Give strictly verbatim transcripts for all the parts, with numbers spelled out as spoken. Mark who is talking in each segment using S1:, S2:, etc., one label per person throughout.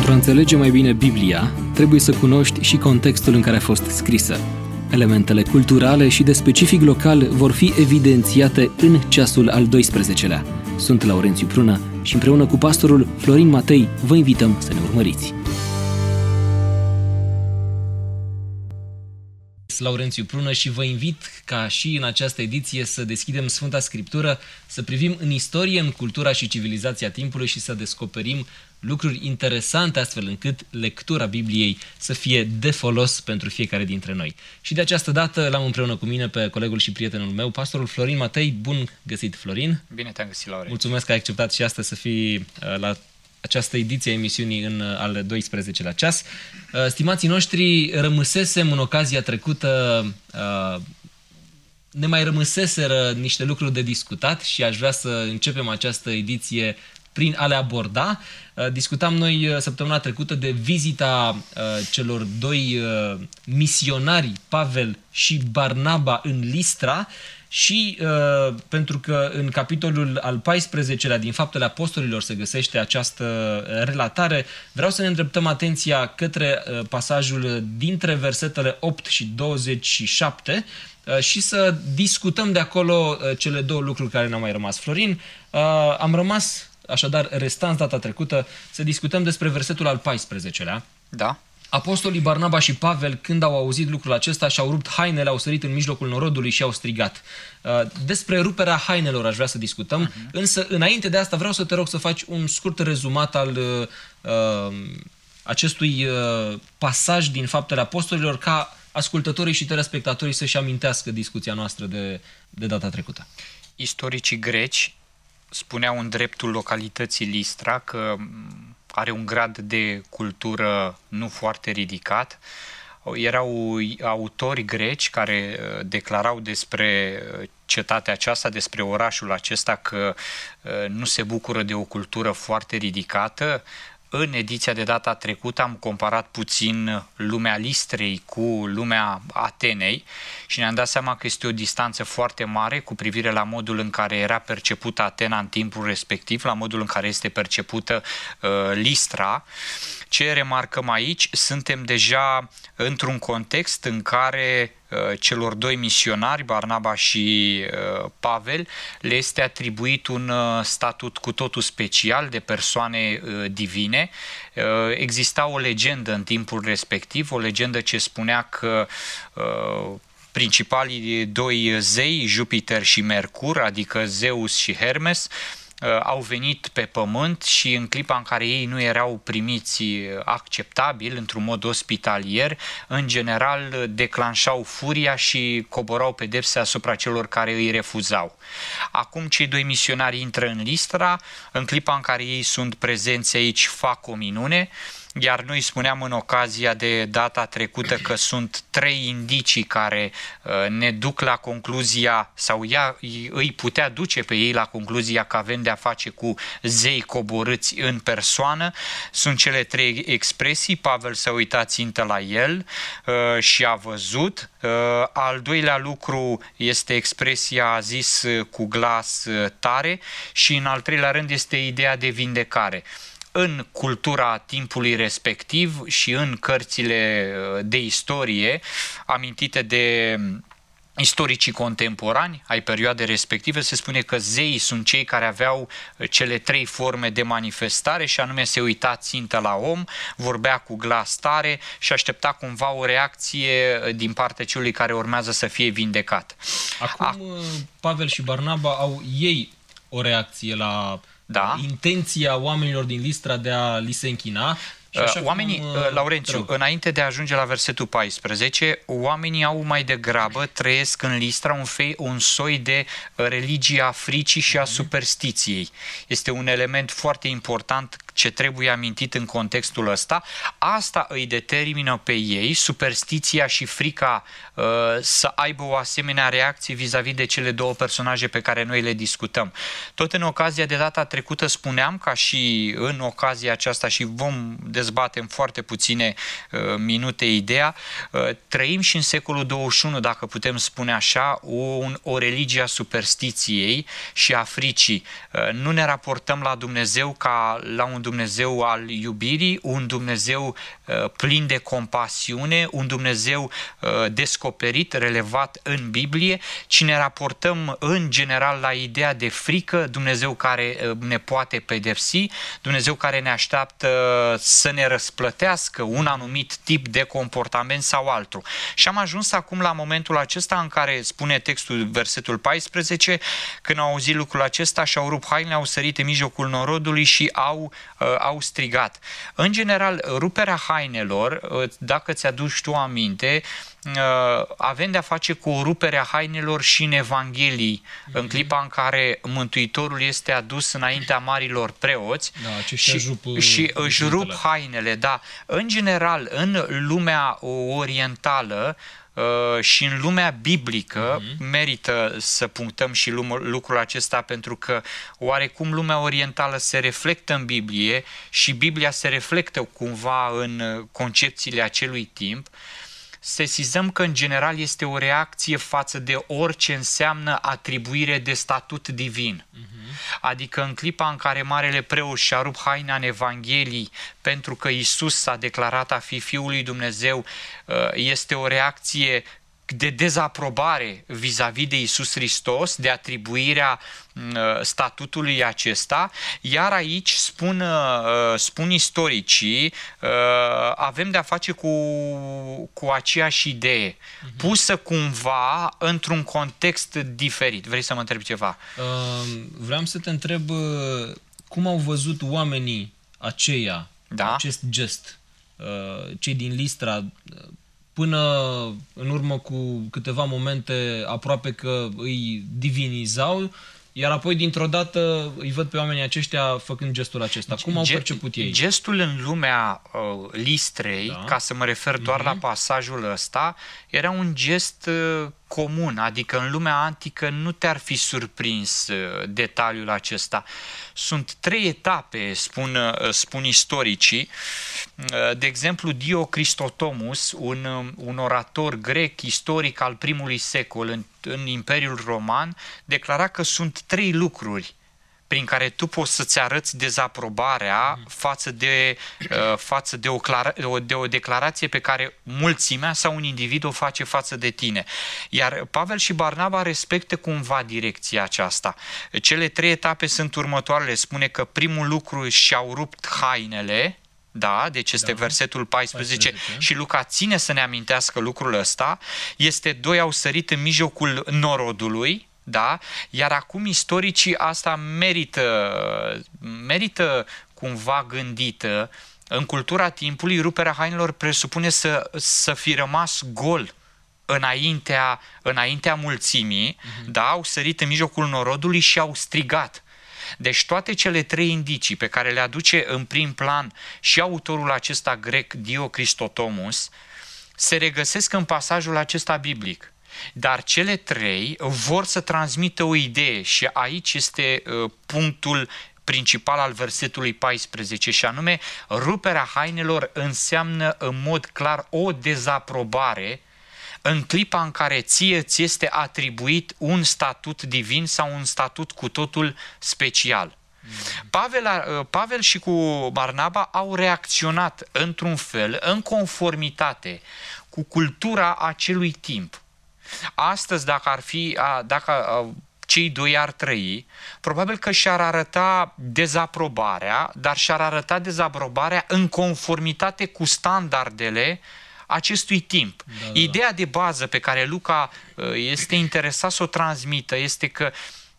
S1: Pentru a înțelege mai bine Biblia, trebuie să cunoști și contextul în care a fost scrisă. Elementele culturale și de specific local vor fi evidențiate în ceasul al doisprezecelea. Sunt Laurențiu Prună și împreună cu pastorul Florin Matei vă invităm să ne urmăriți. Laurențiu Prună și vă invit ca și în această ediție să deschidem Sfânta Scriptură, să privim în istorie, în cultura și civilizația timpului și să descoperim lucruri interesante astfel încât lectura Bibliei să fie de folos pentru fiecare dintre noi. Și de această dată l-am împreună cu mine pe colegul și prietenul meu, pastorul Florin Matei. Bun găsit, Florin!
S2: Bine te-am găsit, Laurențiu!
S1: Mulțumesc că ai acceptat și astăzi să fii la această ediție a emisiunii în al doisprezecelea ceas. Stimații noștri, rămăsesem în ocazia trecută, ne mai rămăseseră niște lucruri de discutat și aș vrea să începem această ediție prin a le aborda. Discutam noi săptămâna trecută de vizita celor doi misionari, Pavel și Barnaba, în Listra. Și uh, pentru că în capitolul al paisprezecelea din Faptele Apostolilor se găsește această relatare, vreau să ne îndreptăm atenția către uh, pasajul dintre versetele opt și douăzeci și șapte uh, și să discutăm de acolo uh, cele două lucruri care ne-au mai rămas. Florin, uh, am rămas așadar restanți data trecută să discutăm despre versetul al paisprezecelea.
S2: Da.
S1: Apostolii Barnaba și Pavel, când au auzit lucrul acesta, și-au rupt hainele, au sărit în mijlocul norodului și au strigat. Despre ruperea hainelor aș vrea să discutăm, uh-huh. însă înainte de asta vreau să te rog să faci un scurt rezumat al uh, acestui uh, pasaj din Faptele Apostolilor, ca ascultătorii și telespectatorii să-și amintească discuția noastră de, de data trecută.
S2: Istoricii greci spuneau în dreptul localității Listra că are un grad de cultură nu foarte ridicat. Erau autori greci care declarau despre cetatea aceasta, despre orașul acesta, că nu se bucură de o cultură foarte ridicată. În ediția de data trecută am comparat puțin lumea Listrei cu lumea Atenei și ne-am dat seama că este o distanță foarte mare cu privire la modul în care era percepută Atena în timpul respectiv, la modul în care este percepută uh, Listra. Ce remarcăm aici? Suntem deja într-un context în care uh, celor doi misionari, Barnaba și uh, Pavel, le este atribuit un uh, statut cu totul special de persoane uh, divine. Uh, exista o legendă în timpul respectiv, o legendă ce spunea că uh, principalii doi zei, Jupiter și Mercur, adică Zeus și Hermes, au venit pe pământ și în clipa în care ei nu erau primiți acceptabil, într-un mod ospitalier, în general declanșau furia și coborau pedepse asupra celor care îi refuzau. Acum cei doi misionari intră în Listra, în clipa în care ei sunt prezenți aici fac o minune, iar noi spuneam în ocazia de data trecută că sunt trei indicii care uh, ne duc la concluzia, sau ea, îi putea duce pe ei la concluzia că avem de-a face cu zei coborâți în persoană. Sunt cele trei expresii, Pavel s-a uitat țintă la el uh, și a văzut. Uh, al doilea lucru este expresia a zis cu glas tare și în al treilea rând este ideea de vindecare. În cultura timpului respectiv și în cărțile de istorie amintite de istoricii contemporani ai perioadei respective, se spune că zeii sunt cei care aveau cele trei forme de manifestare și anume se uita țintă la om, vorbea cu glas tare și aștepta cumva o reacție din partea celui care urmează să fie vindecat.
S1: Acum A... Pavel și Barnaba au ei o reacție la
S2: Da.
S1: intenția oamenilor din Listra de a li se închina.
S2: Oamenii, cum, Laurențiu, înainte de a ajunge la versetul paisprezece, oamenii au mai degrabă, trăiesc în Listra un, fe, un soi de religie a fricii și a superstiției. Este un element foarte important ce trebuie amintit în contextul ăsta. Asta îi determină pe ei, superstiția și frica, să aibă o asemenea reacție vis-a-vis de cele două personaje pe care noi le discutăm. Tot în ocazia de data trecută spuneam, ca și în ocazia aceasta, și vom dezbate în foarte puține uh, minute ideea, uh, trăim și în secolul douăzeci și unu, dacă putem spune așa, o, un, o religie a superstiției și a fricii. Uh, nu ne raportăm la Dumnezeu ca la un Dumnezeu al iubirii, un Dumnezeu uh, plin de compasiune, un Dumnezeu uh, descoperit, relevat în Biblie, ci ne raportăm în general la ideea de frică, Dumnezeu care uh, ne poate pedepsi, Dumnezeu care ne așteaptă uh, să ne răsplătească un anumit tip de comportament sau altul. Și am ajuns acum la momentul acesta în care spune textul, versetul paisprezece, când au auzit lucrul acesta și-au rupt hainele, au sărit în mijlocul norodului și au, uh, au strigat. În general, ruperea hainelor, uh, dacă ți-aduci tu aminte, uh, avem de-a face cu o rupere a hainelor și în Evanghelii, mm-hmm. în clipa în care Mântuitorul este adus înaintea marilor preoți,
S1: da,
S2: și,
S1: rup,
S2: și își rup hainele. Da. În general, în lumea orientală, Uh, și în lumea biblică, uh-huh. merită să punctăm și lucrul acesta, pentru că oarecum lumea orientală se reflectă în Biblie și Biblia se reflectă cumva în concepțiile acelui timp, sesizăm că în general este o reacție față de orice înseamnă atribuire de statut divin. Uh-huh. Adică în clipa în care marele preot și-a rupt haina în Evanghelii pentru că Iisus s-a declarat a fi Fiul lui Dumnezeu, este o reacție de dezaprobare vis-a-vis de Iisus Hristos, de atribuirea statutului acesta, iar aici spun, spun istoricii, avem de-a face cu, cu aceeași idee, pusă cumva într-un context diferit. Vrei să mă întreb ceva?
S1: Vreau să te întreb cum au văzut oamenii aceia, da? acest gest, cei din Listra, până în urmă cu câteva momente aproape că îi divinizau, iar apoi dintr-o dată îi văd pe oamenii aceștia făcând gestul acesta. Cum au perceput ei?
S2: Gestul în lumea uh, Listrei, da. ca să mă refer doar uh-huh. la pasajul ăsta, era un gest uh, comun, adică în lumea antică nu te-ar fi surprins uh, detaliul acesta. Sunt trei etape, spun, uh, spun istoricii. Uh, de exemplu, Dio Cristotomus, un, uh, un orator grec istoric al primului secol în, în Imperiul Roman, declara că sunt trei lucruri prin care tu poți să-ți arăți dezaprobarea față de, uh, față de o, de o declarație pe care mulțimea sau un individ o face față de tine. Iar Pavel și Barnaba respectă cumva direcția aceasta. Cele trei etape sunt următoarele. Spune că primul lucru și-au rupt hainele, da, deci este da. versetul paisprezece, paisprezece și Luca ține să ne amintească lucrul ăsta. Este doi, au sărit în mijlocul norodului, da? Iar acum istoricii asta merită, merită cumva gândită. În cultura timpului, ruperea hainelor presupune să, să fi rămas gol înaintea, înaintea mulțimii, uh-huh. da? Au sărit în mijlocul norodului și au strigat. Deci toate cele trei indicii pe care le aduce în prim plan și autorul acesta grec, Dio Cristotomus, se regăsesc în pasajul acesta biblic. Dar cele trei vor să transmită o idee și aici este uh, punctul principal al versetului paisprezece, și anume, ruperea hainelor înseamnă în mod clar o dezaprobare în clipa în care ție ți este atribuit un statut divin sau un statut cu totul special. Pavel, Pavel și cu Barnaba au reacționat într-un fel, în conformitate cu cultura acelui timp. Astăzi, dacă ar fi, dacă cei doi ar trăi, probabil că și-ar arăta dezaprobarea, dar și-ar arăta dezaprobarea în conformitate cu standardele acestui timp. Da, da. Ideea de bază pe care Luca este interesat să o transmită este că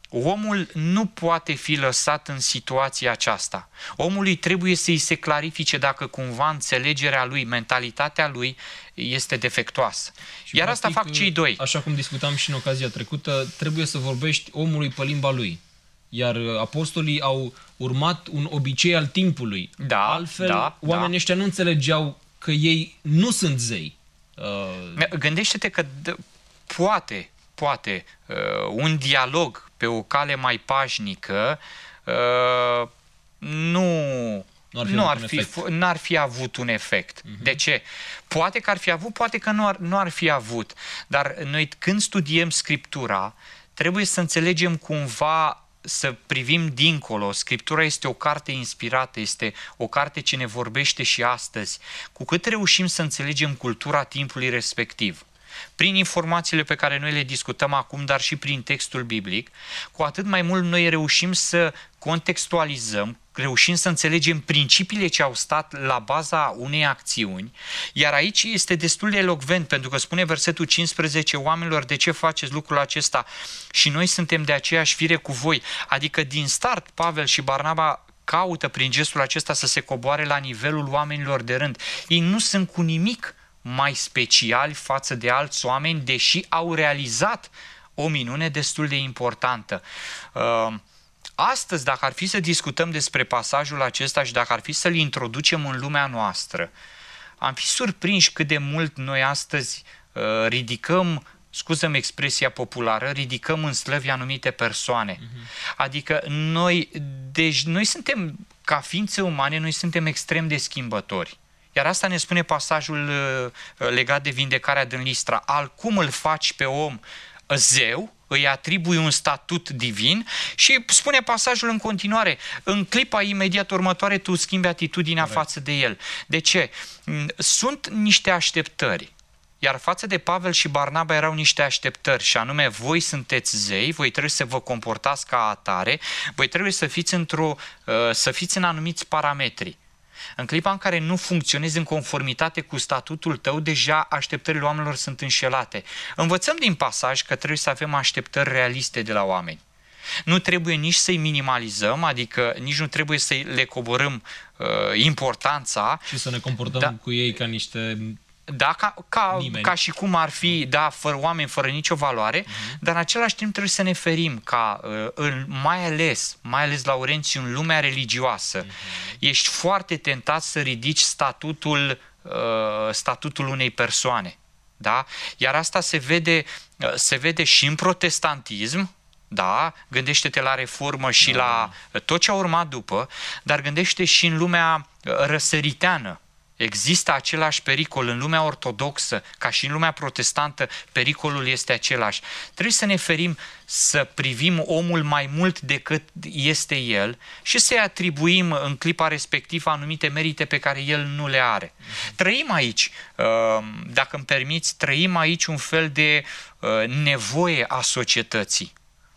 S2: omul nu poate fi lăsat în situația aceasta. Omului trebuie să-i se clarifice dacă cumva înțelegerea lui, mentalitatea lui este defectuoasă. Și Iar practic, asta fac cei doi.
S1: Așa cum discutam și în ocazia trecută, trebuie să vorbești omului pe limba lui. Iar apostolii au urmat un obicei al timpului.
S2: Da,
S1: Altfel,
S2: da,
S1: oamenii
S2: da.
S1: ăștia nu înțelegeau că ei nu sunt zei. Uh...
S2: Gândește-te că poate, poate uh, un dialog pe o cale mai pașnică uh, nu, nu ar fi, n-ar fi avut un efect. Uh-huh. De ce? Poate că ar fi avut, poate că nu ar, nu ar fi avut. Dar noi când studiem Scriptura, trebuie să înțelegem cumva să privim dincolo. Scriptura este o carte inspirată, este o carte ce ne vorbește și astăzi. Cu cât reușim să înțelegem cultura timpului respectiv, prin informațiile pe care noi le discutăm acum, dar și prin textul biblic, cu atât mai mult noi reușim să contextualizăm, reușim să înțelegem principiile ce au stat la baza unei acțiuni, iar aici este destul de elocvent, pentru că spune versetul cincisprezece, oamenilor, de ce faceți lucrul acesta? Și noi suntem de aceeași fire cu voi. Adică din start Pavel și Barnaba caută prin gestul acesta să se coboare la nivelul oamenilor de rând. Ei nu sunt cu nimic mai speciali față de alți oameni, deși au realizat o minune destul de importantă. Astăzi, dacă ar fi să discutăm despre pasajul acesta și dacă ar fi să-l introducem în lumea noastră, am fi surprinși cât de mult noi astăzi ridicăm, scuză-mi expresia populară, ridicăm în slăvi anumite persoane. Uh-huh. Adică noi, deci noi suntem, ca ființe umane, noi suntem extrem de schimbători. Iar asta ne spune pasajul uh, legat de vindecarea din Listra. Al cum îl faci pe om zeu, îi atribui un statut divin și spune pasajul în continuare. În clipa imediat următoare tu schimbi atitudinea Corect. Față de el. De ce? Sunt niște așteptări. Iar față de Pavel și Barnaba erau niște așteptări și anume voi sunteți zei, voi trebuie să vă comportați ca atare, voi trebuie să fiți, într-o, uh, să fiți în anumiți parametri. În clipa în care nu funcționezi în conformitate cu statutul tău, deja așteptările oamenilor sunt înșelate. Învățăm din pasaj că trebuie să avem așteptări realiste de la oameni. Nu trebuie nici să-i minimalizăm, adică nici nu trebuie să le coborâm uh, importanța.
S1: Și să ne comportăm da, cu ei ca niște...
S2: Da, ca, ca, ca și cum ar fi, da, fără oameni, fără nicio valoare, uh-huh. dar în același timp trebuie să ne ferim ca, uh, mai ales, mai ales Laurențiu, în lumea religioasă, uh-huh. ești foarte tentat să ridici statutul, uh, statutul unei persoane. Da? Iar asta se vede, uh, se vede și în protestantism, da, gândește-te la reformă și da. La tot ce a urmat după, dar gândește și în lumea răsăriteană. Există același pericol în lumea ortodoxă, ca și în lumea protestantă, pericolul este același. Trebuie să ne ferim să privim omul mai mult decât este el și să-i atribuim în clipa respectivă anumite merite pe care el nu le are. Trăim aici, dacă îmi permiți, trăim aici un fel de nevoie a societății.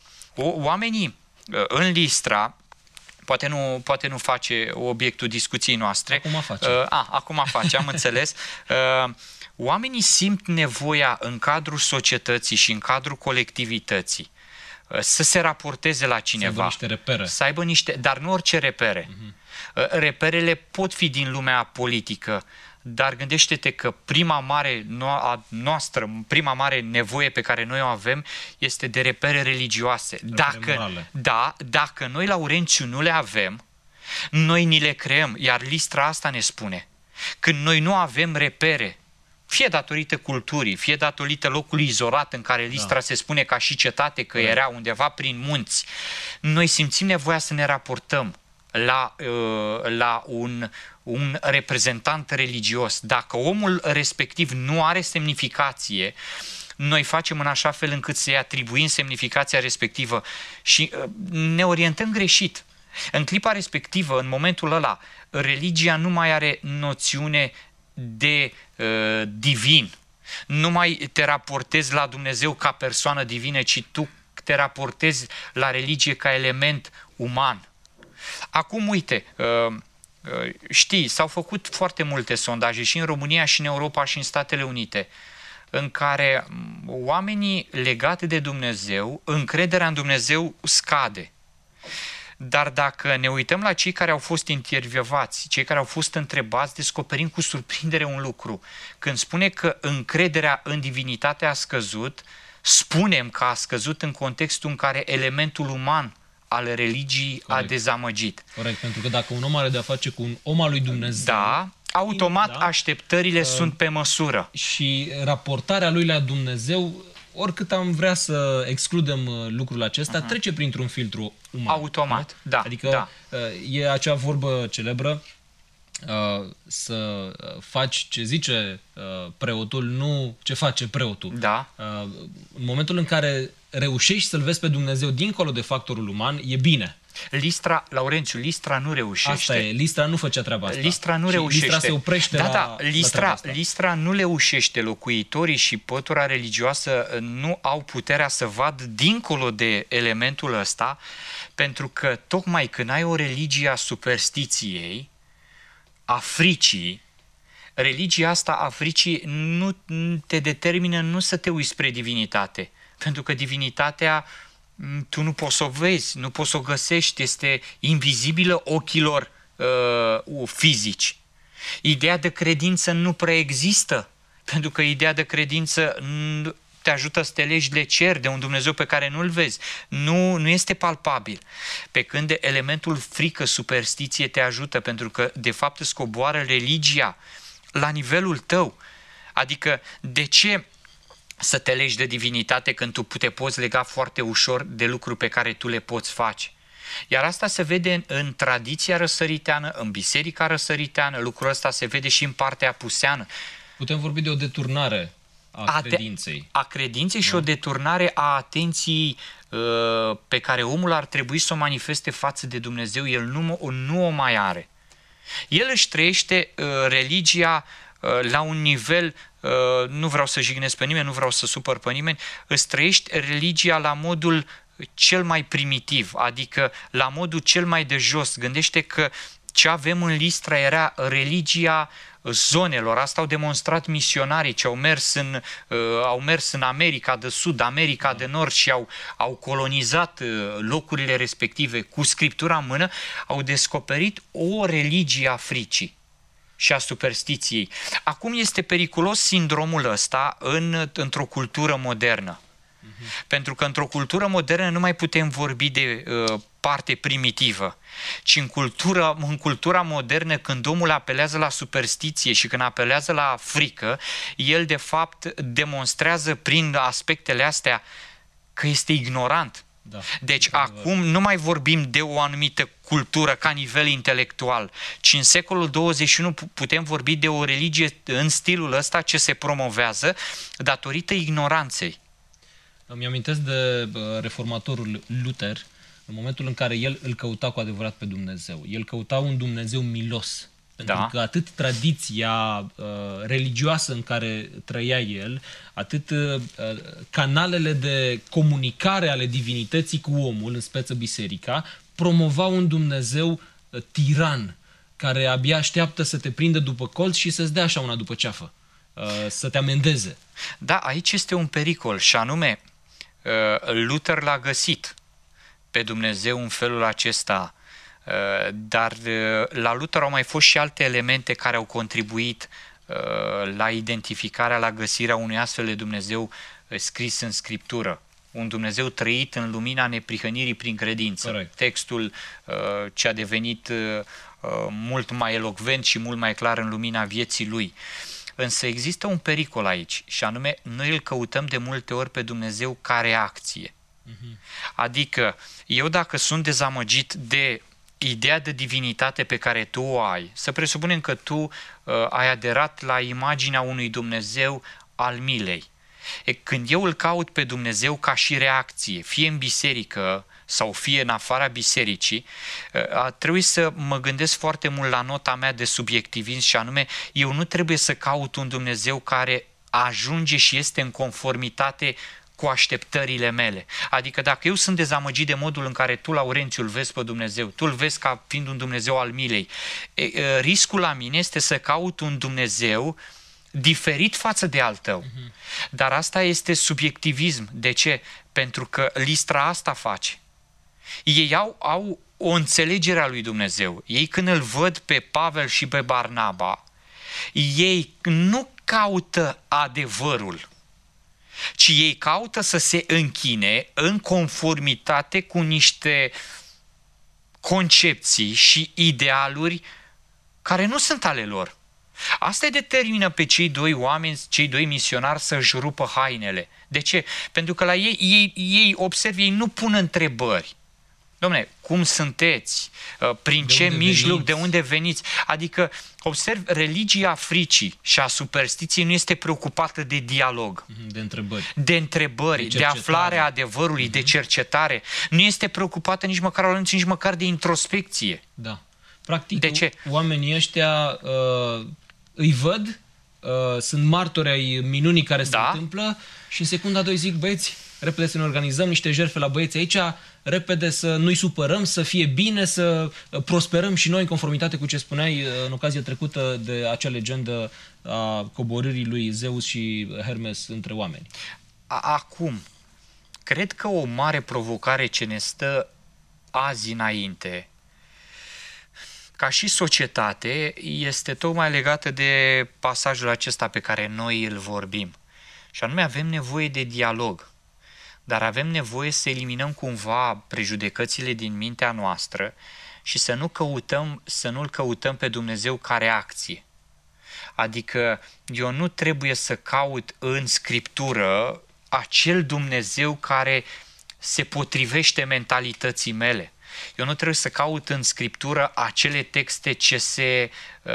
S2: Oamenii în Listra, Poate nu, poate nu face obiectul discuției noastre.
S1: Acum face.
S2: Uh, a, acum face, am înțeles. Uh, oamenii simt nevoia în cadrul societății și în cadrul colectivității uh, să se raporteze la cineva.
S1: Să aibă niște repere.
S2: Să aibă niște, dar nu orice repere. Uh-huh. Uh, reperele pot fi din lumea politică, dar gândește-te că prima mare no- noastră, prima mare nevoie pe care noi o avem este de repere religioase. Repere dacă, da, dacă noi, Laurențiu, nu le avem, noi ni le creăm, iar Listra asta ne spune. Când noi nu avem repere, fie datorită culturii, fie datorită locului izolat în care Listra da. Se spune ca și cetate, că da. Era undeva prin munți, noi simțim nevoia să ne raportăm la, la un, un reprezentant religios. Dacă omul respectiv nu are semnificație, noi facem în așa fel încât să-i atribuim semnificația respectivă și ne orientăm greșit. În clipa respectivă, în momentul ăla, religia nu mai are noțiune de uh, divin. Nu mai te raportezi la Dumnezeu ca persoană divină, ci tu te raportezi la religie ca element uman. Acum, uite, știi, s-au făcut foarte multe sondaje și în România, și în Europa, și în Statele Unite, în care oamenii legate de Dumnezeu, încrederea în Dumnezeu scade. Dar dacă ne uităm la cei care au fost intervievați, cei care au fost întrebați, descoperim cu surprindere un lucru. Când spune că încrederea în divinitate a scăzut, spunem că a scăzut în contextul în care elementul uman al religiei Corect. A dezamăgit.
S1: Corect, pentru că dacă un om are de-a face cu un om al lui Dumnezeu...
S2: Da, automat da, așteptările uh, sunt pe măsură.
S1: Și raportarea lui la Dumnezeu, oricât am vrea să excludem lucrul acesta, uh-huh. trece printr-un filtru uman.
S2: Automat, da. da
S1: adică
S2: da.
S1: E acea vorbă celebră, să faci ce zice preotul, nu ce face preotul.
S2: Da.
S1: În momentul în care reușești să-L vezi pe Dumnezeu dincolo de factorul uman, e bine.
S2: Listra, Laurențiu, Listra nu reușește.
S1: Asta e, Listra nu făcea treaba asta.
S2: Listra nu
S1: și
S2: reușește.
S1: Listra se oprește
S2: da,
S1: la,
S2: da, Listra,
S1: la asta.
S2: Listra nu reușește. Locuitorii și pătura religioasă nu au puterea să vadă dincolo de elementul ăsta, pentru că tocmai când ai o religie a superstiției, a fricii, religia asta a fricii nu te determină nu să te uiți spre divinitate, pentru că divinitatea tu nu poți să o vezi, nu poți să o găsești, este invizibilă ochilor uh, fizici. Ideea de credință nu prea există, pentru că ideea de credință te ajută să te legi de cer, de un Dumnezeu pe care nu-L vezi. Nu, nu este palpabil. Pe când de elementul frică, superstiție te ajută, pentru că de fapt îți coboară religia la nivelul tău. Adică de ce să te legi de divinitate când tu te poți lega foarte ușor de lucruri pe care tu le poți face? Iar asta se vede în, în tradiția răsăriteană, în biserica răsăriteană, lucrul ăsta se vede și în partea apuseană.
S1: Putem vorbi de o deturnare a, a credinței.
S2: A credinței da. Și o deturnare a atenției uh, pe care omul ar trebui să o manifeste față de Dumnezeu, el nu, nu o mai are. El își trăiește uh, religia uh, la un nivel, uh, nu vreau să jignesc pe nimeni, nu vreau să supăr pe nimeni, îți trăiești religia la modul cel mai primitiv, adică la modul cel mai de jos. Gândește că ce avem în Listra era religia zonelor. Asta au demonstrat misionarii ce au mers în, uh, au mers în America de Sud, America de Nord și au, au colonizat uh, locurile respective cu Scriptura în mână, au descoperit o religie a fricii și a superstiției. Acum este periculos sindromul ăsta în, într-o cultură modernă. Uh-huh. Pentru că într-o cultură modernă nu mai putem vorbi de uh, parte primitivă, ci în cultura, în cultura modernă, când omul apelează la superstiție și când apelează la frică, el de fapt demonstrează prin aspectele astea că este ignorant. Da, deci acum nu mai vorbim de o anumită cultură ca nivel intelectual, ci în secolul douăzeci și unu putem vorbi de o religie în stilul ăsta ce se promovează datorită ignoranței.
S1: Îmi amintesc de reformatorul Luther, în momentul în care el îl căuta cu adevărat pe Dumnezeu. El căuta un Dumnezeu milos. Pentru da. că atât tradiția uh, religioasă în care trăia el, atât uh, canalele de comunicare ale divinității cu omul, în speță biserica, promovau un Dumnezeu uh, tiran, care abia așteaptă să te prindă după colț și să-ți dea așa una după ceafă, uh, să te amendeze.
S2: Da, aici este un pericol și anume, uh, Luther l-a găsit pe Dumnezeu în felul acesta, dar la Luther au mai fost și alte elemente care au contribuit la identificarea, la găsirea unui astfel de Dumnezeu scris în Scriptură. Un Dumnezeu trăit în lumina neprihănirii prin credință.
S1: Corect.
S2: Textul ce a devenit mult mai elocvent și mult mai clar în lumina vieții lui. Însă există un pericol aici și anume noi îl căutăm de multe ori pe Dumnezeu ca reacție. Adică, eu dacă sunt dezamăgit de ideea de divinitate pe care tu o ai, să presupunem că tu uh, ai aderat la imaginea unui Dumnezeu al milei. E, când eu îl caut pe Dumnezeu ca și reacție, fie în biserică sau fie în afara bisericii, uh, trebuie să mă gândesc foarte mult la nota mea de subiectivism și anume, eu nu trebuie să caut un Dumnezeu care ajunge și este în conformitate cu așteptările mele. Adică dacă eu sunt dezamăgit de modul în care tu, Laurențiu, îl vezi pe Dumnezeu, tu îl vezi ca fiind un Dumnezeu al milei, e, e, riscul la mine este să caut un Dumnezeu diferit față de al tău. Uh-huh. Dar asta este subiectivism. De ce? Pentru că Listra asta face. Ei au, au o înțelegere a lui Dumnezeu. Ei când îl văd pe Pavel și pe Barnaba, ei nu caută adevărul, ci ei caută să se închine în conformitate cu niște concepții și idealuri care nu sunt ale lor. Asta îi determină pe cei doi oameni, cei doi misionari să-și rupă hainele. De ce? Pentru că la ei, ei, ei observ, ei nu pun întrebări. Dom'le, cum sunteți? Prin
S1: de
S2: ce mijloc?
S1: veniți?
S2: De unde veniți? Adică, observ, religia friicii și a superstiției nu este preocupată de dialog.
S1: De întrebări.
S2: De întrebări, de, de aflare a adevărului, mm-hmm. de cercetare. Nu este preocupată nici măcar, nici măcar de introspecție.
S1: Da. Practic,
S2: de ce?
S1: oamenii ăștia uh, îi văd, uh, sunt martori ai minunii care se
S2: da.
S1: întâmplă și în secunda doi zic, băieți, repede să ne organizăm niște jertfe la băieți aici, repede să nu-i supărăm, să fie bine, să prosperăm și noi în conformitate cu ce spuneai în ocazia trecută de acea legendă a coborârii lui Zeus și Hermes între oameni.
S2: Acum, cred că o mare provocare ce ne stă azi înainte, ca și societate, este tocmai legată de pasajul acesta pe care noi îl vorbim. Și anume avem nevoie de dialog. Dar avem nevoie să eliminăm cumva prejudecățile din mintea noastră și să nu căutăm, să nu-L căutăm pe Dumnezeu ca reacție. Adică eu nu trebuie să caut în Scriptură acel Dumnezeu care se potrivește mentalității mele. Eu nu trebuie să caut în Scriptură acele texte ce, se,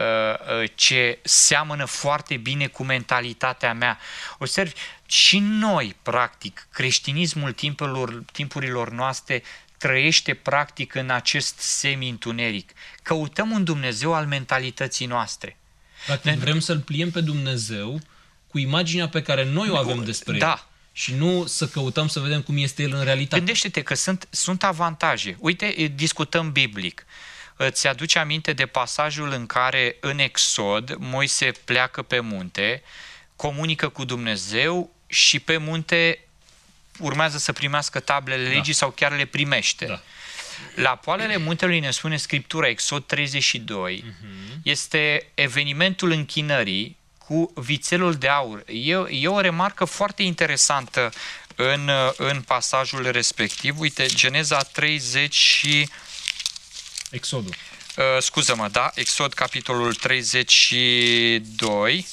S2: ce seamănă foarte bine cu mentalitatea mea. Observi, și noi, practic, creștinismul timpurilor, timpurilor noastre trăiește practic în acest semi-întuneric. Căutăm un Dumnezeu al mentalității noastre.
S1: Practic ne... vrem să-L pliem pe Dumnezeu cu imaginea pe care noi o avem despre
S2: da.
S1: El. Și nu să căutăm să vedem cum este El în realitate.
S2: Gândește-te că sunt, sunt avantaje. Uite, discutăm biblic. Îți aduce aminte de pasajul în care în Exod Moise pleacă pe munte, comunică cu Dumnezeu și pe munte urmează să primească tablele legii da. sau chiar le primește. Da. La poalele muntelui ne spune Scriptura, Exod treizeci și doi, uh-huh. este evenimentul închinării cu vițelul de aur. E, e o remarcă foarte interesantă în, în pasajul respectiv. Uite, Geneza treizeci și...
S1: Exodul.
S2: Uh, scuză-mă, da? Exod, capitolul treizeci și doi.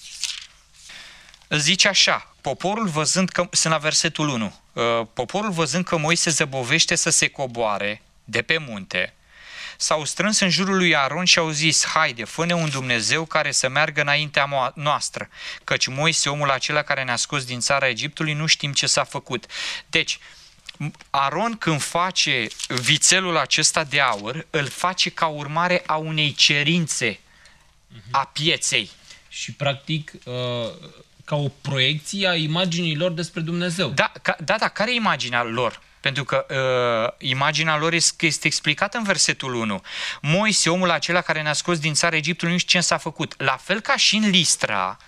S2: Zice așa, poporul văzând că... Sunt la versetul unu. Uh, poporul văzând că Moise zăbovește să se coboare de pe munte, s-au strâns în jurul lui Aron și au zis, haide, fă-ne un Dumnezeu care să meargă înaintea noastră, căci Moise, omul acela care ne-a scos din țara Egiptului, nu știm ce s-a făcut. Deci, Aron când face vițelul acesta de aur, îl face ca urmare a unei cerințe a pieței.
S1: Și practic ca o proiecție a imaginii lor despre Dumnezeu.
S2: Da, ca, da, da, care e imaginea lor? Pentru că uh, imaginea lor este, este explicată în versetul unu. Moise, omul acela care ne-a scos din țara Egiptului, nu știu ce s-a făcut. La fel ca și în Listra,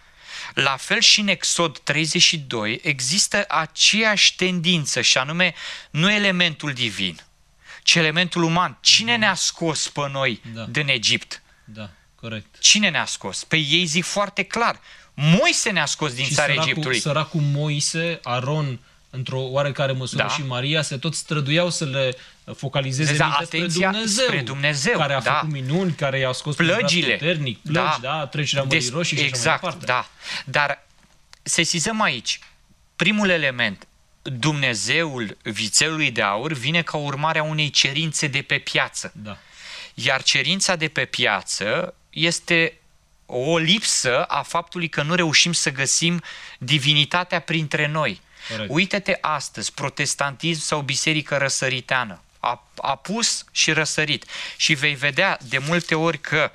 S2: la fel și în Exod treizeci și doi, există aceeași tendință și anume nu elementul divin, ci elementul uman. Cine ne-a scos pe noi da. din Egipt?
S1: Da, corect.
S2: Cine ne-a scos? Pe ei zic foarte clar. Moise ne-a scos din
S1: și
S2: țara
S1: săracul,
S2: Egiptului.
S1: Săracul Moise, Aron, într-o oarecare măsură da. și Maria, se tot străduiau să le focalizeze mintea spre Dumnezeu,
S2: spre Dumnezeu,
S1: care a
S2: da.
S1: făcut minuni, care i-a scos
S2: plăgile,
S1: puternic, plăgi, da, da trecerea Mării Roșii și
S2: exact,
S1: așa mai departe.
S2: Da. Dar sesizăm aici, primul element, Dumnezeul vițelului de aur vine ca urmare a unei cerințe de pe piață.
S1: Da.
S2: Iar cerința de pe piață este o lipsă a faptului că nu reușim să găsim divinitatea printre noi. Corect. Uite-te astăzi, protestantism sau biserică răsăriteană. A, a pus și răsărit. Și vei vedea de multe ori că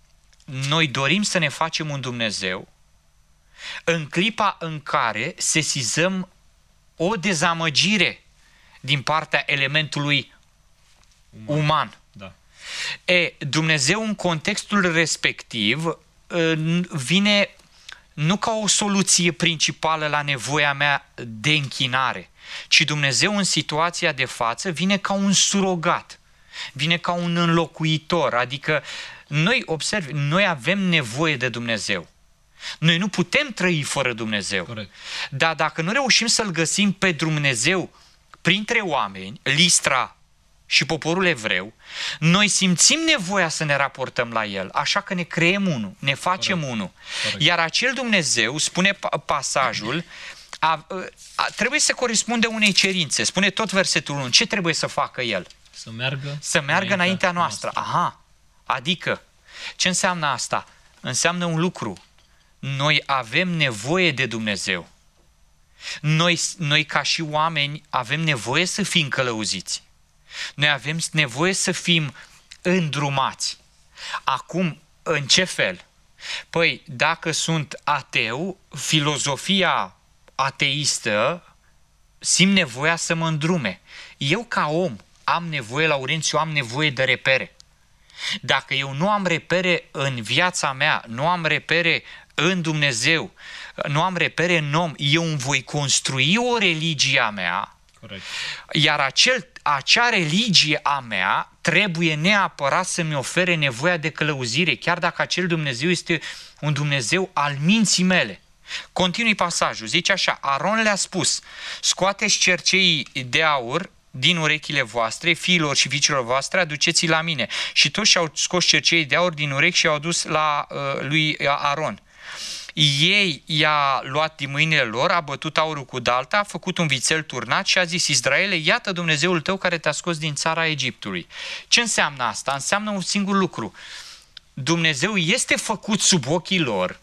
S2: noi dorim să ne facem un Dumnezeu în clipa în care sesizăm o dezamăgire din partea elementului uman. uman.
S1: Da.
S2: E, Dumnezeu în contextul respectiv vine nu ca o soluție principală la nevoia mea de închinare, ci Dumnezeu în situația de față vine ca un surogat, vine ca un înlocuitor, adică noi, observi, noi avem nevoie de Dumnezeu. Noi nu putem trăi fără Dumnezeu.
S1: Corect.
S2: Dar dacă nu reușim să-L găsim pe Dumnezeu printre oameni, Listra și poporul evreu, noi simțim nevoia să ne raportăm la El, așa că ne creăm unul, ne facem Corect. unul.
S1: Corect.
S2: Iar acel Dumnezeu, spune pasajul, a, a, trebuie să corespunde unei cerințe. Spune tot versetul unu. Ce trebuie să facă el?
S1: Să meargă,
S2: să meargă înaintea noastră. noastră. Aha. Adică, ce înseamnă asta? Înseamnă un lucru. Noi avem nevoie de Dumnezeu. Noi, noi ca și oameni avem nevoie să fim călăuziți. Noi avem nevoie să fim îndrumați. Acum, în ce fel? Păi, dacă sunt ateu, filozofia ateistă simt nevoia să mă îndrume. Eu, ca om, am nevoie, Laurențiu, am nevoie de repere. Dacă eu nu am repere în viața mea, nu am repere în Dumnezeu, nu am repere în om, eu îmi voi construi o religie a mea.
S1: Corect.
S2: Iar acel, acea religie a mea trebuie neapărat să-mi ofere nevoia de călăuzire, chiar dacă acel Dumnezeu este un Dumnezeu al minții mele. Continui pasajul, zice așa: Aron le-a spus, scoateți cerceii de aur din urechile voastre, fiilor și fiicilor voastre, aduceți-i la mine. Și toți și-au scos cerceii de aur din urechi și i-au adus la uh, lui Aron. Ei i-a luat din mâinile lor, a bătut aurul cu dalta, a făcut un vițel turnat și a zis: Israele, iată Dumnezeul tău care te-a scos din țara Egiptului. Ce înseamnă asta? Înseamnă un singur lucru. Dumnezeu este făcut sub ochii lor.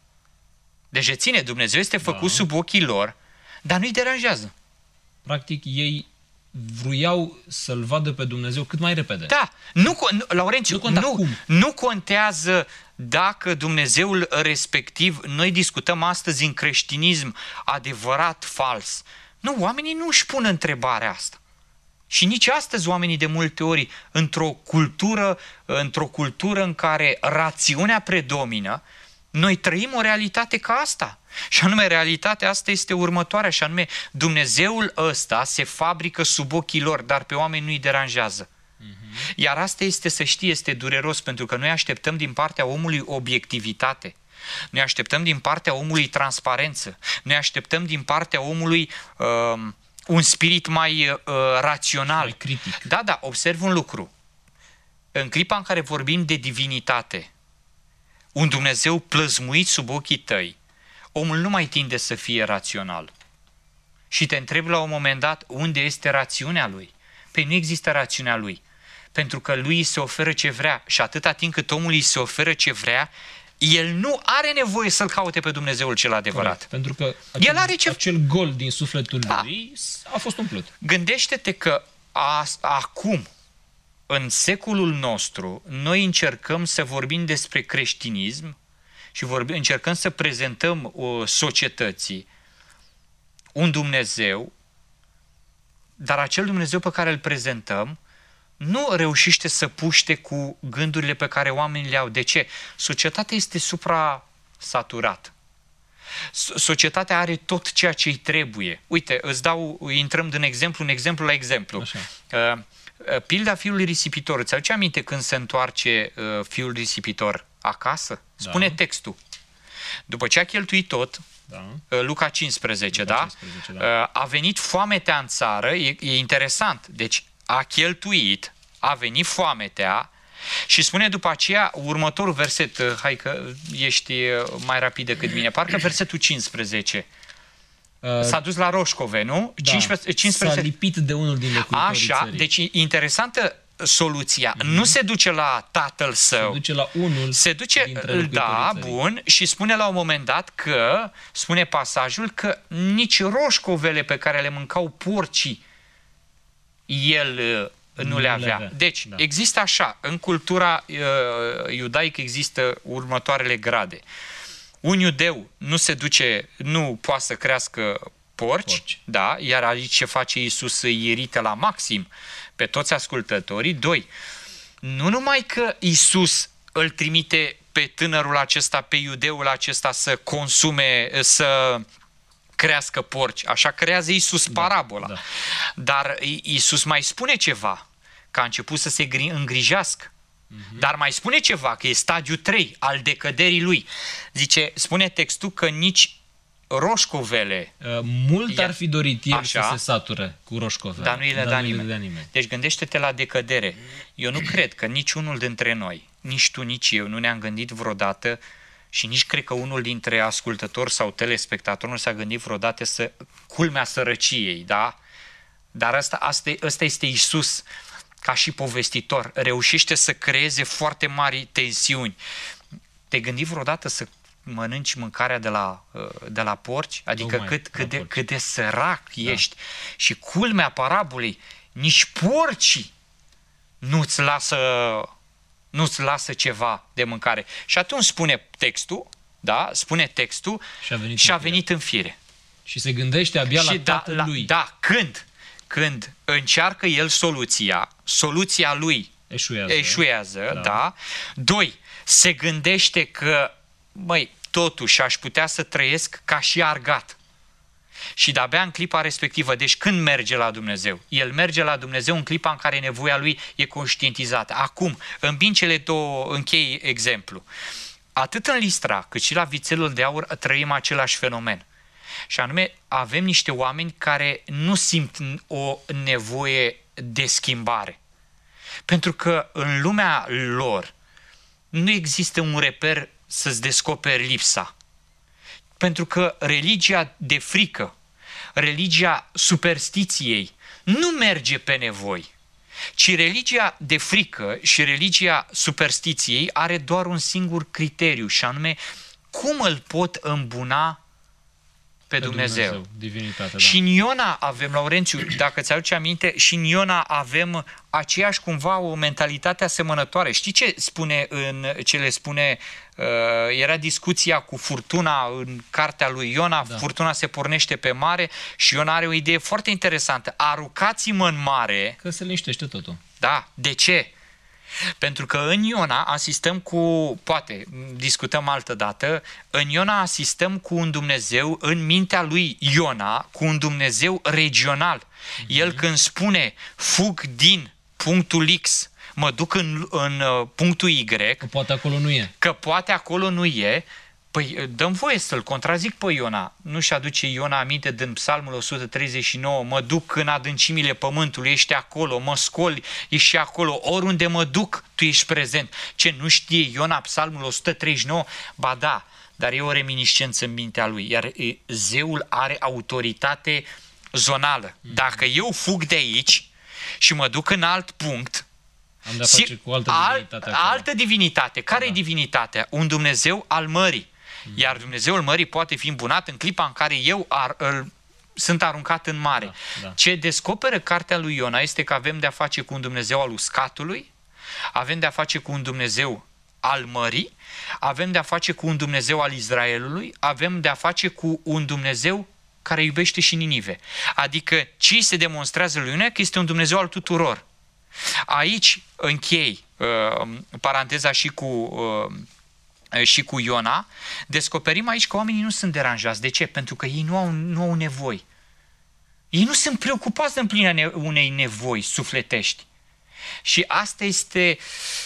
S2: Deci ține, Dumnezeu este făcut da. sub ochii lor, dar nu-i deranjează.
S1: Practic, ei vroiau să-L vadă pe Dumnezeu cât mai repede.
S2: Da. Nu, Laurențiu,
S1: nu,
S2: nu, nu contează dacă Dumnezeul respectiv, noi discutăm astăzi în creștinism adevărat, fals. Nu, oamenii nu își pun întrebarea asta. Și nici astăzi oamenii de multe ori, într-o cultură, într-o cultură în care rațiunea predomină, noi trăim o realitate ca asta. Și anume, realitatea asta este următoarea, și anume, Dumnezeul ăsta se fabrică sub ochii lor, dar pe oameni nu-i deranjează. Uh-huh. Iar asta este, să știi, este dureros, pentru că noi așteptăm din partea omului obiectivitate. Noi așteptăm din partea omului transparență. Noi așteptăm din partea omului uh, un spirit mai uh, rațional.
S1: Mai critic.
S2: Da, da, observ un lucru. În clipa în care vorbim de divinitate, un Dumnezeu plăzmuit sub ochii tăi, omul nu mai tinde să fie rațional. Și te întrebi la un moment dat unde este rațiunea lui. Păi nu există rațiunea lui. Pentru că lui îi se oferă ce vrea. Și atâta timp cât omul îi se oferă ce vrea, el nu are nevoie să-L caute pe Dumnezeul cel adevărat.
S1: Corect. Pentru că acel,
S2: el are ce...
S1: acel gol din sufletul
S2: da.
S1: lui a fost umplut.
S2: Gândește-te că a, acum, în secolul nostru, noi încercăm să vorbim despre creștinism și vorbim, încercăm să prezentăm o societății un Dumnezeu, dar acel Dumnezeu pe care îl prezentăm nu reușește să puște cu gândurile pe care oamenii le au. De ce? Societatea este supra-saturată. Societatea are tot ceea ce îi trebuie. Uite, îți dau, intrăm din exemplu, un exemplu la exemplu.
S1: Așa.
S2: Uh, Pilda fiului risipitor. Îți aduce aminte când se întoarce uh, fiul risipitor acasă? Spune da. textul. După ce a cheltuit tot, da. uh, Luca cincisprezece, Luca
S1: da? cincisprezece da.
S2: Uh, a venit foametea în țară, e, e interesant. Deci a cheltuit, a venit foametea și spune după aceea următorul verset, uh, hai că ești mai rapid decât mine, parcă versetul cincisprezece. S-a dus la Roșcove, nu?
S1: Da.
S2: cincisprezece, cincisprezece...
S1: S-a lipit de unul din locuitorii
S2: Așa,
S1: țării.
S2: deci interesantă soluția. Mm-hmm. Nu se duce la tatăl său.
S1: Se duce la unul
S2: Se duce, da,
S1: țării.
S2: bun, și spune la un moment dat că, spune pasajul, că nici roșcovele pe care le mâncau porcii, el nu, nu le avea. Le avea. Deci, da. există așa, în cultura uh, iudaică există următoarele grade. Un iudeu nu se duce, nu poate să crească porci, porci. Da, iar aici ce face Iisus îi irită la maxim pe toți ascultătorii. Doi, nu numai că Iisus îl trimite pe tânărul acesta, pe iudeul acesta să consume, să crească porci, așa creează Iisus da, parabola. Da. Dar Iisus mai spune ceva, că a început să se îngrijească. Uh-huh. Dar mai spune ceva, că e stadiul trei al decăderii lui. Zice, spune textul că nici roșcovele...
S1: Uh, mult ar fi dorit el
S2: așa,
S1: să se sature cu roșcovele.
S2: Dar nu le da nimeni. nimeni. Deci gândește-te la decădere. Eu nu cred că niciunul dintre noi, nici tu, nici eu, nu ne-am gândit vreodată Și nici cred că unul dintre ascultători sau telespectatori nu s-a gândit vreodată să culmea sărăciei, da? Dar asta, asta, asta este Iisus ca și povestitor. Reușește să creeze foarte mari tensiuni. Te-ai gândit vreodată să mănânci mâncarea de la, de la porci? Adică
S1: Tocmai,
S2: cât, cât, de,
S1: porci.
S2: cât de sărac
S1: Da.
S2: ești. Și culmea parabolei, nici porcii nu-ți lasă, nu-ți lasă ceva de mâncare. Și atunci spune textul, da? Spune textul
S1: Și a venit
S2: și
S1: în
S2: a
S1: fire.
S2: venit în fire.
S1: Și se gândește abia
S2: Și
S1: la
S2: da,
S1: tatăl
S2: la,
S1: lui.
S2: da, când? Când încearcă el soluția, soluția lui
S1: Eșuează.
S2: eșuează,
S1: Da.
S2: da. Doi, se gândește că, măi, totuși aș putea să trăiesc ca și argat. Și de-abia în clipa respectivă, deci când merge la Dumnezeu? El merge la Dumnezeu în clipa în care nevoia lui e conștientizată. Acum, îmbin cele două, închei exemplu. Atât în Listra, cât și la vițelul de aur trăim același fenomen. Și anume, avem niște oameni care nu simt o nevoie de schimbare. Pentru că în lumea lor nu există un reper să-ți descoperi lipsa. Pentru că religia de frică, religia superstiției, nu merge pe nevoi, ci religia de frică și religia superstiției are doar un singur criteriu, și anume cum îl pot îmbuna pe,
S1: Pe
S2: Dumnezeu.
S1: Dumnezeu, divinitatea,
S2: Și
S1: da.
S2: în Iona avem, Laurențiu, dacă ți-aduci aminte, și în Iona avem aceeași cumva o mentalitate asemănătoare. Știi ce spune în ce le spune, uh, era discuția cu furtuna în cartea lui Iona,
S1: Da.
S2: furtuna se pornește pe mare și Iona are o idee foarte interesantă. Aruncați-mă în mare.
S1: Că se liniștește totul.
S2: Da, de ce? Pentru că în Iona asistăm cu, poate discutăm altă dată, în Iona asistăm cu un Dumnezeu, în mintea lui Iona, cu un Dumnezeu regional. El când spune fug din punctul X, mă duc în, în uh, punctul Y,
S1: Că poate acolo nu e.
S2: că poate acolo nu e, păi dăm voie să-l contrazic pe Iona. Nu-și aduce Iona aminte din Psalmul o sută treizeci și nouă, mă duc în adâncimile pământului, ești acolo, mă scoli, ești și acolo, oriunde mă duc, tu ești prezent. Ce, nu știe Iona Psalmul o sută treizeci și nouă? Ba da, dar e o reminiscență în mintea lui, iar e, zeul are autoritate zonală. Dacă eu fug de aici și mă duc în alt punct,
S1: Am de-a
S2: Si-
S1: face cu altă
S2: al-
S1: divinitate acolo.
S2: altă divinitate. Care
S1: Da.
S2: e divinitatea? Un Dumnezeu al mării. Iar Dumnezeul mării poate fi îmbunat în clipa în care eu ar, îl, sunt aruncat în mare.
S1: Da, da.
S2: Ce descoperă cartea lui Iona este că avem de-a face cu un Dumnezeu al uscatului, avem de-a face cu un Dumnezeu al mării, avem de-a face cu un Dumnezeu al Israelului, avem de-a face cu un Dumnezeu care iubește și Ninive. Adică ce se demonstrează lui Iona că este un Dumnezeu al tuturor. Aici închei uh, paranteza și cu, uh, și cu Iona. Descoperim aici că oamenii nu sunt deranjați. De ce? Pentru că ei nu au, nu au nevoi. Ei nu sunt preocupați de împlinirea ne- unei nevoi sufletești. Și asta este,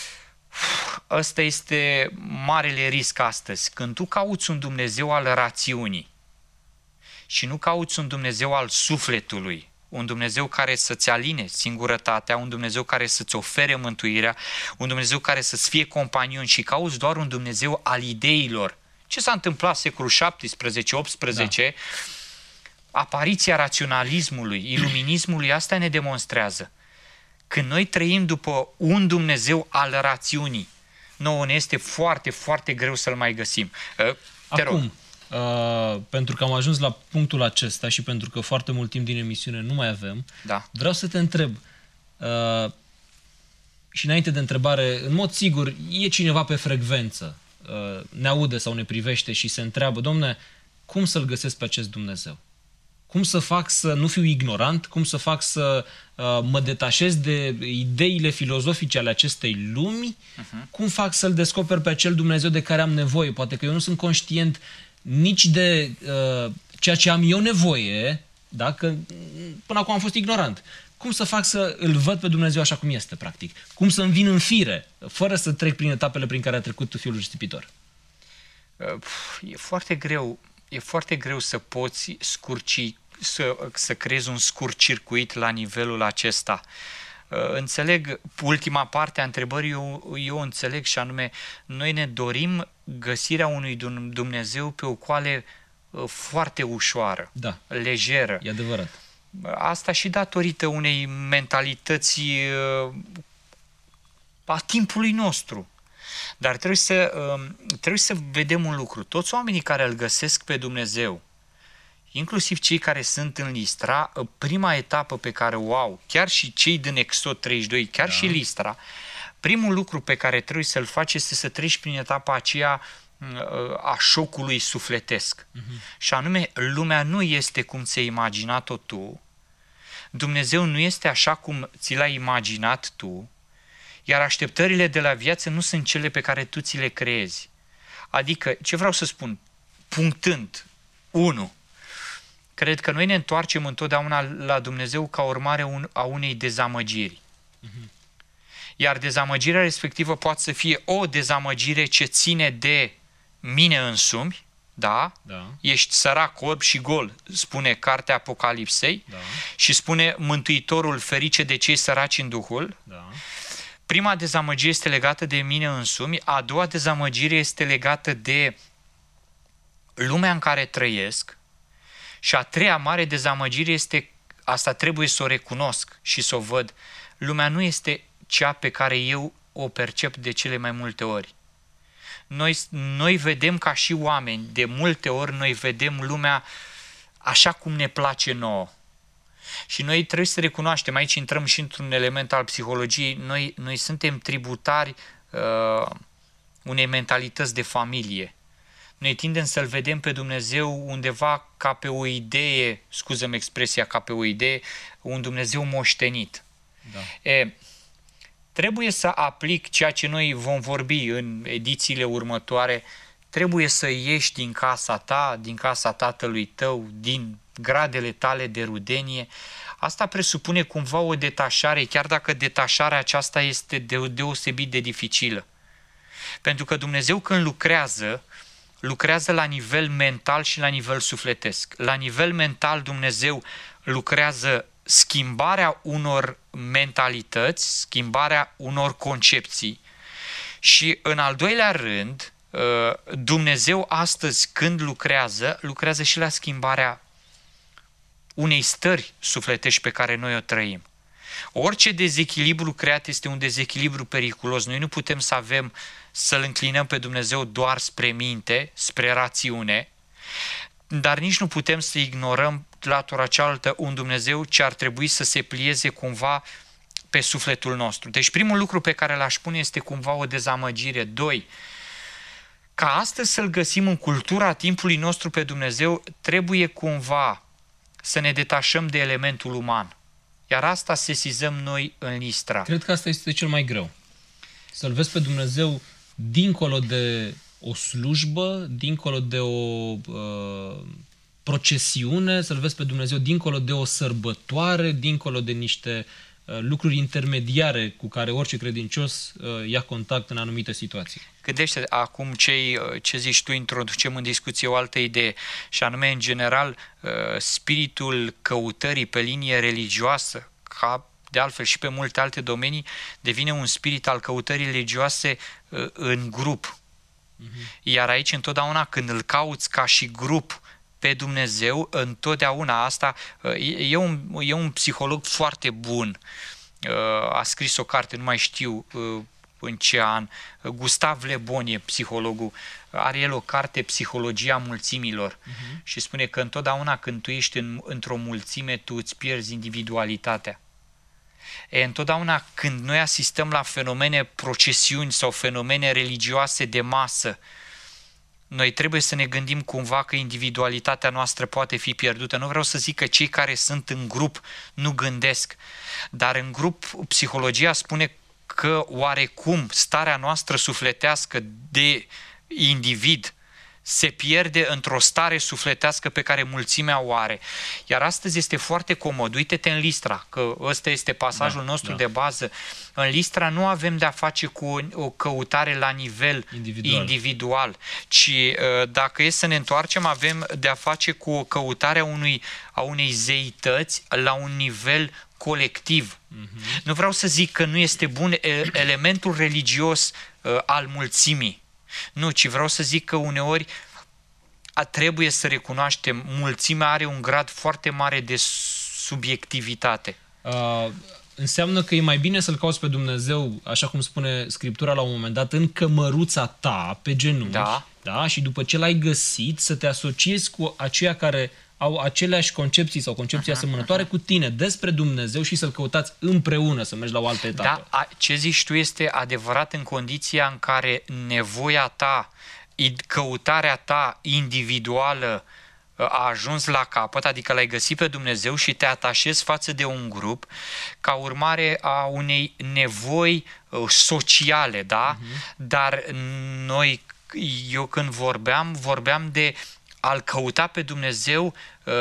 S2: asta este marele risc astăzi. Când tu cauți un Dumnezeu al rațiunii și nu cauți un Dumnezeu al sufletului, un Dumnezeu care să-ți aline singurătatea, un Dumnezeu care să-ți ofere mântuirea, un Dumnezeu care să-ți fie companion și cauți doar un Dumnezeu al ideilor. Ce s-a întâmplat secolul șaptesprezece optsprezece? Da. Apariția raționalismului, iluminismului, asta ne demonstrează. Când noi trăim după un Dumnezeu al rațiunii, nouă ne este foarte, foarte greu să-l mai găsim. Te rog.
S1: Acum, uh, pentru că am ajuns la punctul acesta și pentru că foarte mult timp din emisiune nu mai avem,
S2: Da.
S1: vreau să te întreb, uh, și înainte de întrebare, în mod sigur, e cineva pe frecvență, uh, ne aude sau ne privește și se întreabă, domne, cum să-L găsesc pe acest Dumnezeu? Cum să fac să nu fiu ignorant? Cum să fac să uh, mă detașez de ideile filozofice ale acestei lumi? Uh-huh. Cum fac să-L descoper pe acel Dumnezeu de care am nevoie? Poate că eu nu sunt conștient nici de uh, ceea ce am eu nevoie, da? Că până acum am fost ignorant. Cum să fac să îl văd pe Dumnezeu așa cum este, practic? Cum să-mi vin în fire, fără să trec prin etapele prin care a trecut Fiul Răstipitor?
S2: E foarte greu, e foarte greu să poți scurci, să, să creezi un scurt circuit la nivelul acesta. Înțeleg ultima parte a întrebării, eu, eu înțeleg și anume, noi ne dorim găsirea unui Dumnezeu pe o cale foarte ușoară,
S1: da,
S2: lejeră.
S1: E adevărat.
S2: Asta și datorită unei mentalități a timpului nostru. Dar trebuie să, trebuie să vedem un lucru. Toți oamenii care îl găsesc pe Dumnezeu, inclusiv cei care sunt în Listra, prima etapă pe care o au, chiar și cei din Exod treizeci și doi, chiar da. și Listra, primul lucru pe care trebuie să-l faci este să treci prin etapa aceea a șocului sufletesc. Uh-huh. Și anume, lumea nu este cum ți-ai imaginat-o tu, Dumnezeu nu este așa cum ți l-ai imaginat tu, iar așteptările de la viață nu sunt cele pe care tu ți le creezi. Adică, ce vreau să spun? Punctând, unu, cred că noi ne întoarcem întotdeauna la Dumnezeu ca urmare a unei dezamăgiri. Uh-huh. Iar dezamăgirea respectivă poate să fie o dezamăgire ce ține de mine însumi, da? Da. Ești sărac, orb și gol, spune cartea Apocalipsei, da. Și spune Mântuitorul ferice de cei săraci în Duhul. Da. Prima dezamăgire este legată de mine însumi, a doua dezamăgire este legată de lumea în care trăiesc și a treia mare dezamăgire este, asta trebuie să o recunosc și să o văd, lumea nu este cea pe care eu o percep de cele mai multe ori. Noi, noi vedem ca și oameni, de multe ori noi vedem lumea așa cum ne place nouă. Și noi trebuie să recunoaștem, aici intrăm și într-un element al psihologiei, noi, noi suntem tributari uh, unei mentalități de familie. Noi tindem să-L vedem pe Dumnezeu undeva ca pe o idee, scuză-mi expresia, ca pe o idee, un Dumnezeu moștenit. Da. E, trebuie să aplic ceea ce noi vom vorbi în edițiile următoare, trebuie să ieși din casa ta, din casa tatălui tău, din gradele tale de rudenie. Asta presupune cumva o detașare, chiar dacă detașarea aceasta este deosebit de dificilă. Pentru că Dumnezeu când lucrează, lucrează la nivel mental și la nivel sufletesc. La nivel mental Dumnezeu lucrează schimbarea unor mentalități, schimbarea unor concepții și în al doilea rând, Dumnezeu astăzi când lucrează, lucrează și la schimbarea unei stări sufletești pe care noi o trăim. Orice dezechilibru creat este un dezechilibru periculos. Noi nu putem să avem, să-L înclinăm pe Dumnezeu doar spre minte, spre rațiune, dar nici nu putem să ignorăm latura cealaltă un Dumnezeu ce ar trebui să se plieze cumva pe sufletul nostru. Deci primul lucru pe care l-aș spune este cumva o dezamăgire. Doi, ca astăzi să-L găsim în cultura timpului nostru pe Dumnezeu, trebuie cumva să ne detașăm de elementul uman. Iar asta sesizăm noi în Listra.
S1: Cred că asta este cel mai greu. Să-L vezi pe Dumnezeu dincolo de o slujbă, dincolo de o uh, procesiune, să-L vezi pe Dumnezeu dincolo de o sărbătoare, dincolo de niște uh, lucruri intermediare cu care orice credincios uh, ia contact în anumite situații.
S2: Gândește acum cei, ce zici tu, introducem în discuție o altă idee și anume, în general, spiritul căutării pe linie religioasă, ca de altfel și pe multe alte domenii, devine un spirit al căutării religioase în grup. Uh-huh. Iar aici, întotdeauna, când îl cauți ca și grup pe Dumnezeu, întotdeauna asta, e un, e un psiholog foarte bun, a scris o carte, nu mai știu în ce an, Gustav Le Bon e psihologul, are el o carte Psihologia mulțimilor uh-huh. și spune că întotdeauna când tu ești în, într-o mulțime, tu îți pierzi individualitatea. E, întotdeauna când noi asistăm la fenomene procesiuni sau fenomene religioase de masă, noi trebuie să ne gândim cumva că individualitatea noastră poate fi pierdută. Nu vreau să zic că cei care sunt în grup nu gândesc, dar în grup psihologia spune că oarecum starea noastră sufletească de individ se pierde într-o stare sufletească pe care mulțimea o are. Iar astăzi este foarte comod. Uite-te în Listra, că ăsta este pasajul da, nostru da. de bază. În Listra nu avem de-a face cu o, o căutare la nivel individual. individual, ci dacă e să ne întoarcem, avem de-a face cu o căutare a, unui, a unei zeități la un nivel colectiv. Uh-huh. Nu vreau să zic că nu este bun elementul religios uh, al mulțimii. Nu, ci vreau să zic că uneori a, trebuie să recunoaștem, mulțimea are un grad foarte mare de subiectivitate.
S1: Uh, înseamnă că e mai bine să-L cauți pe Dumnezeu, așa cum spune Scriptura la un moment dat, în cămăruța ta, pe genunchi,
S2: da.
S1: Da? Și după ce l-ai găsit, să te asociezi cu aceia care au aceleași concepții sau concepții aha, asemănătoare aha. cu tine despre Dumnezeu și să-L căutați împreună, să mergi la o altă etapă.
S2: Da, a, ce zici tu este adevărat în condiția în care nevoia ta, căutarea ta individuală a ajuns la capăt, adică l-ai găsit pe Dumnezeu și te atașezi față de un grup ca urmare a unei nevoi sociale, da? Uh-huh. Dar noi, eu când vorbeam, vorbeam de a-L căuta pe Dumnezeu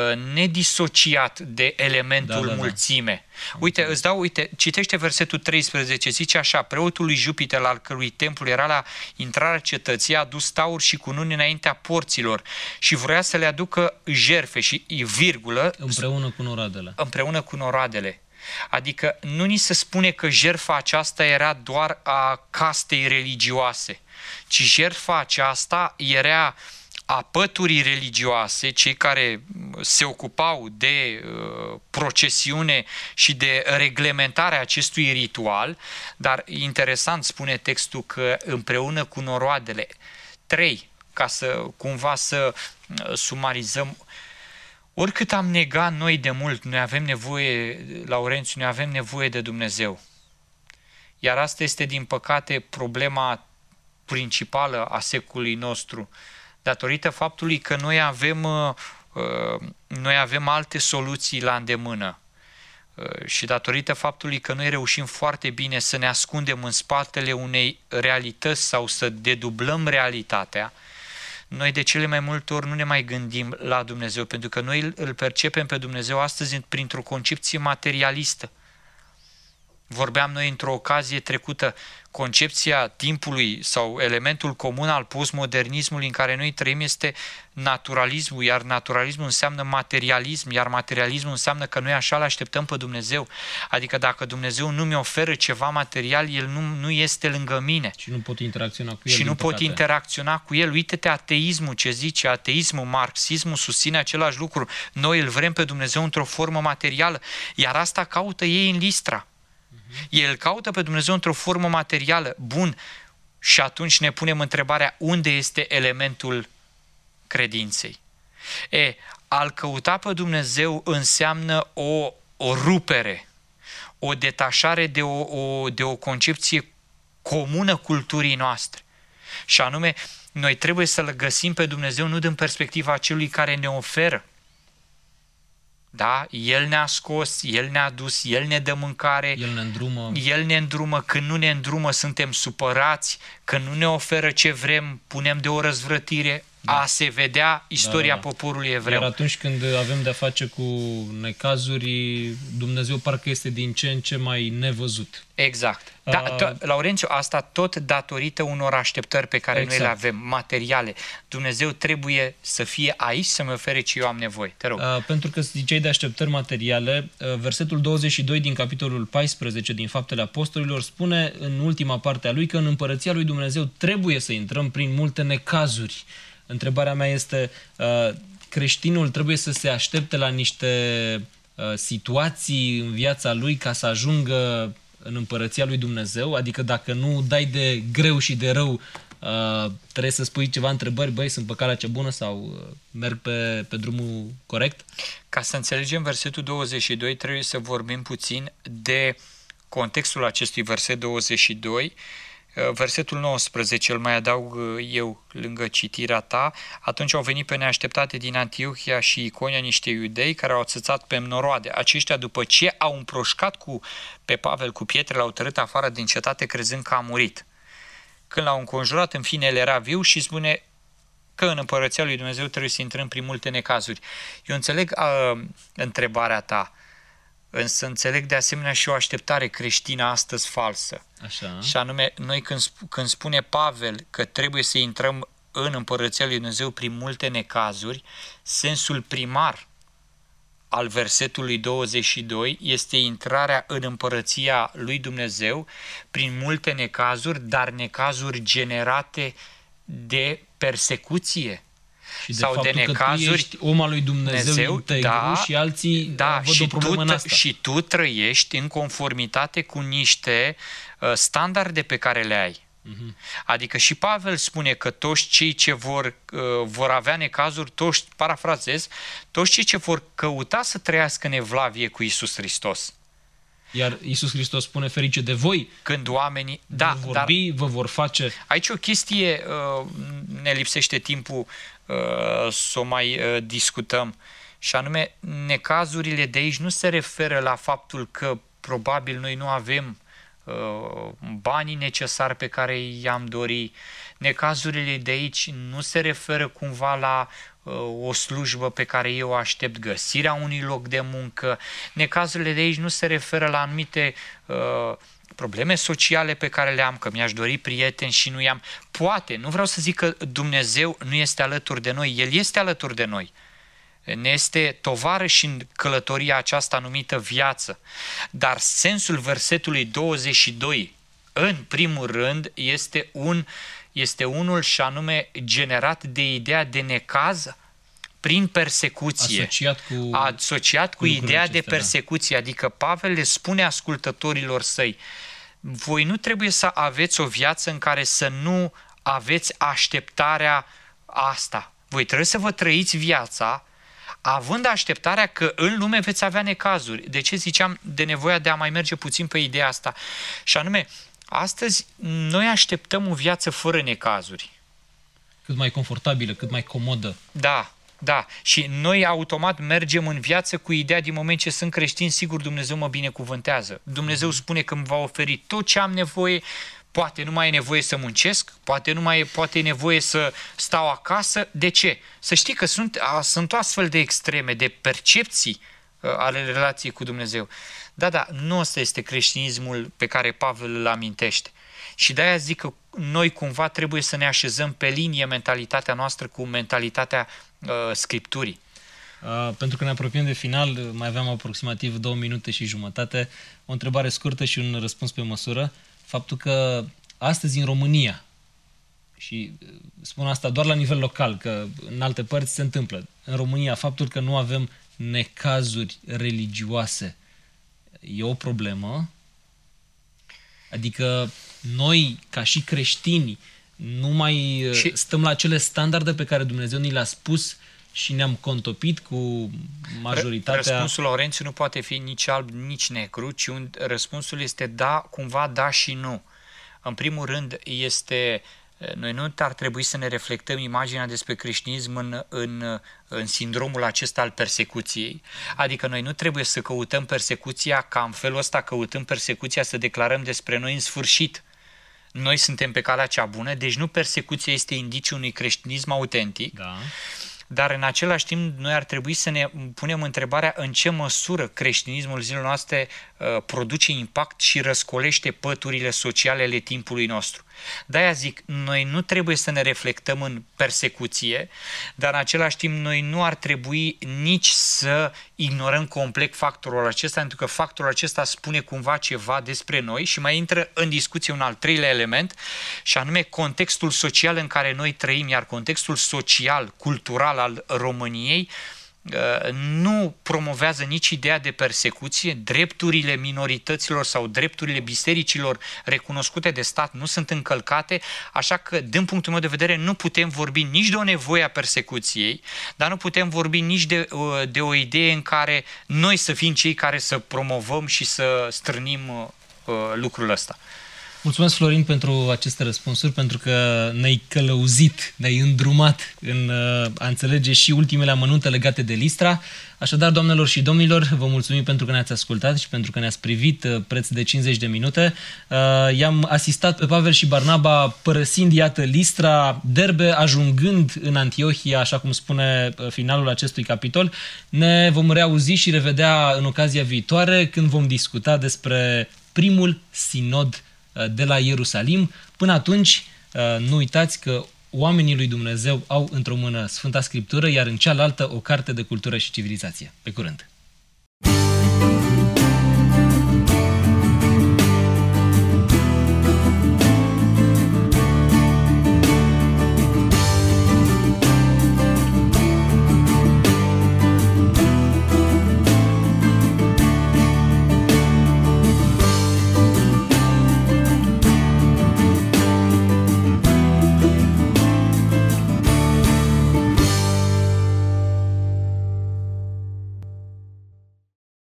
S2: nedisociat de elementul da, da, mulțime. Da. Uite, îți dau, uite, citește versetul treisprezece, zice așa: preotul lui Jupiter, al cărui templu era la intrarea cetății, a adus tauri și cununi înaintea porților și vrea să le aducă jerfe și virgulă
S1: împreună cu noradele.
S2: Împreună cu noradele. Adică nu ni se spune că jertfa aceasta era doar a castei religioase, ci jertfa aceasta era a păturii religioase, cei care se ocupau de uh, procesiune și de reglementarea acestui ritual, dar interesant spune textul că împreună cu noroadele. Trei, ca să cumva să uh, sumarizăm, oricât am negat noi de mult, noi avem nevoie, Laurențiu, noi avem nevoie de Dumnezeu. Iar asta este, din păcate, problema principală a secolului nostru, datorită faptului că noi avem, noi avem alte soluții la îndemână și datorită faptului că noi reușim foarte bine să ne ascundem în spatele unei realități sau să dedublăm realitatea, noi de cele mai multe ori nu ne mai gândim la Dumnezeu, pentru că noi îl percepem pe Dumnezeu astăzi printr-o concepție materialistă. Vorbeam noi într-o ocazie trecută, concepția timpului sau elementul comun al postmodernismului în care noi trăim este naturalismul, iar naturalismul înseamnă materialism, iar materialismul înseamnă că noi așa îl așteptăm pe Dumnezeu. Adică dacă Dumnezeu nu mi oferă ceva material, El nu, nu este lângă mine.
S1: Și nu pot interacționa cu El.
S2: Și nu pot interacționa cu El. Uite-te ateismul, ce zice, ateismul, marxismul susține același lucru. Noi îl vrem pe Dumnezeu într-o formă materială, iar asta caută ei în Listra. El caută pe Dumnezeu într-o formă materială. Bun, și atunci ne punem întrebarea, unde este elementul credinței? E, a-L căuta pe Dumnezeu înseamnă o, o rupere, o detașare de o, o, de o concepție comună culturii noastre. Și anume, noi trebuie să-L găsim pe Dumnezeu nu din perspectiva celui care ne oferă. Da? El ne-a scos, El ne-a dus, El ne dă mâncare,
S1: El ne îndrumă.
S2: El ne îndrumă. Când nu ne îndrumă, suntem supărați, când nu ne oferă ce vrem, punem de o răzvrătire. Da. A se vedea istoria da, da, da. poporului evreu.
S1: Iar atunci când avem de-a face cu necazuri, Dumnezeu parcă este din ce în ce mai nevăzut.
S2: Exact. Da, uh, Laurențiu, asta tot datorită unor așteptări pe care exact. noi le avem, materiale. Dumnezeu trebuie să fie aici să-mi ofere ce eu am nevoie. Te rog.
S1: Uh, pentru că ziceai de așteptări materiale, uh, versetul douăzeci și doi din capitolul paisprezece din Faptele Apostolilor spune în ultima parte a lui că în împărăția lui Dumnezeu trebuie să intrăm prin multe necazuri. Întrebarea mea este, creștinul trebuie să se aștepte la niște situații în viața lui ca să ajungă în împărăția lui Dumnezeu? Adică dacă nu dai de greu și de rău, trebuie să spui ceva întrebări, băi, sunt pe calea cea bună sau merg pe, pe drumul corect?
S2: Ca să înțelegem versetul douăzeci și doi, trebuie să vorbim puțin de contextul acestui verset douăzeci și doi. Versetul nouăsprezece, îl mai adaug eu lângă citirea ta. Atunci au venit pe neașteptate din Antiohia și Iconia niște iudei care au țățat pe noroade. Aceștia, după ce au împroșcat cu, pe Pavel cu pietre, l-au tărât afară din cetate crezând că a murit. Când l-au înconjurat, în fine, el era viu și spune, că în Împărăția lui Dumnezeu trebuie să intrăm prin multe necazuri. Eu înțeleg uh, întrebarea ta, însă înțeleg de asemenea și o așteptare creștină astăzi falsă.
S1: Așa.
S2: Și anume, noi când, când spune Pavel că trebuie să intrăm în Împărăția lui Dumnezeu prin multe necazuri, sensul primar al versetului douăzeci și doi este intrarea în Împărăția lui Dumnezeu prin multe necazuri, dar necazuri generate de persecuție.
S1: Și de
S2: sau
S1: faptul
S2: de necazuri,
S1: că tu ești om al lui Dumnezeu, Dumnezeu integru,
S2: da,
S1: și alții
S2: da,
S1: văd
S2: și
S1: o problemă
S2: tu,
S1: în asta.
S2: Și tu trăiești în conformitate cu niște uh, standarde pe care le ai. Uh-huh. Adică și Pavel spune că toți cei ce vor, uh, vor avea necazuri, toți, parafrazez, toți cei ce vor căuta să trăiască în evlavie cu Iisus Hristos.
S1: Iar Iisus Hristos spune ferice de voi
S2: când oamenii da,
S1: vor vorbi,
S2: dar
S1: vă vor face.
S2: Aici o chestie, uh, ne lipsește timpul uh, să o mai uh, discutăm, și anume, necazurile de aici nu se referă la faptul că probabil noi nu avem uh, banii necesari pe care i-am dori. Necazurile de aici nu se referă cumva la uh, o slujbă pe care eu o aștept, găsirea unui loc de muncă. Necazurile de aici nu se referă la anumite uh, probleme sociale pe care le am, că mi-aș dori prieteni și nu i-am. Poate, nu vreau să zic că Dumnezeu nu este alături de noi, El este alături de noi. Ne este tovarăș în călătoria aceasta numită viață. Dar sensul versetului douăzeci și doi, în primul rând, este, un, este unul și anume generat de ideea de necaz prin persecuție.
S1: Asociat cu,
S2: asociat cu, cu ideea
S1: acestea,
S2: de persecuție. Da. Adică Pavel le spune ascultătorilor săi, voi nu trebuie să aveți o viață în care să nu aveți așteptarea asta. Voi trebuie să vă trăiți viața având așteptarea că în lume veți avea necazuri. De ce ziceam de nevoia de a mai merge puțin pe ideea asta? Și anume, astăzi noi așteptăm o viață fără necazuri.
S1: Cât mai confortabilă, cât mai comodă.
S2: Da, da. Și noi automat mergem în viață cu ideea, din moment ce sunt creștini, sigur Dumnezeu mă binecuvântează. Dumnezeu spune că îmi va oferi tot ce am nevoie. Poate nu mai e nevoie să muncesc, poate nu mai e, poate e nevoie să stau acasă. De ce? Să știi că sunt, a, sunt astfel de extreme, de percepții a, ale relației cu Dumnezeu. Da, da, nu ăsta este creștinismul pe care Pavel îl amintește. Și de-aia zic că noi cumva trebuie să ne așezăm pe linie mentalitatea noastră cu mentalitatea uh, Scripturii.
S1: Uh, pentru că ne apropiem de final, mai aveam aproximativ două minute și jumătate, o întrebare scurtă și un răspuns pe măsură. Faptul că astăzi în România, și spun asta doar la nivel local, că în alte părți se întâmplă, în România, faptul că nu avem necazuri religioase e o problemă. Adică noi, ca și creștini, nu mai și stăm la acele standarde pe care Dumnezeu ni le-a spus și ne-am contopit cu majoritatea.
S2: Răspunsul, Laurențiu, nu poate fi nici alb, nici negru, ci un, răspunsul este da, cumva da și nu. În primul rând, este, noi nu ar trebui să ne reflectăm imaginea despre creștinism în, în, în sindromul acesta al persecuției. Adică noi nu trebuie să căutăm persecuția ca în felul ăsta, căutăm persecuția să declarăm despre noi în sfârșit. Noi suntem pe calea cea bună, deci nu persecuția este indiciul unui creștinism autentic,
S1: da.
S2: Dar în același timp noi ar trebui să ne punem întrebarea în ce măsură creștinismul zilelor noastre uh, produce impact și răscolește păturile sociale ale timpului nostru. De-aia zic, noi nu trebuie să ne reflectăm în persecuție, dar în același timp noi nu ar trebui nici să ignorăm complet factorul acesta, pentru că factorul acesta spune cumva ceva despre noi și mai intră în discuție un al treilea element, și anume contextul social în care noi trăim, iar contextul social, cultural al României nu promovează nici ideea de persecuție, drepturile minorităților sau drepturile bisericilor recunoscute de stat nu sunt încălcate, așa că, din punctul meu de vedere, nu putem vorbi nici de o nevoie a persecuției, dar nu putem vorbi nici de, de o idee în care noi să fim cei care să promovăm și să strânim lucrul ăsta.
S1: Mulțumesc, Florin, pentru aceste răspunsuri, pentru că ne-ai călăuzit, ne-ai îndrumat în a înțelege și ultimele amănunte legate de Listra. Așadar, doamnelor și domnilor, vă mulțumim pentru că ne-ați ascultat și pentru că ne-ați privit preț de cincizeci de minute. I-am asistat pe Pavel și Barnaba părăsind, iată, Listra, Derbe, ajungând în Antiohia, așa cum spune finalul acestui capitol. Ne vom reauzi și revedea în ocazia viitoare, când vom discuta despre primul sinod de la Ierusalim. Până atunci, nu uitați că oamenii lui Dumnezeu au într-o mână Sfânta Scriptură, iar în cealaltă o carte de cultură și civilizație. Pe curând!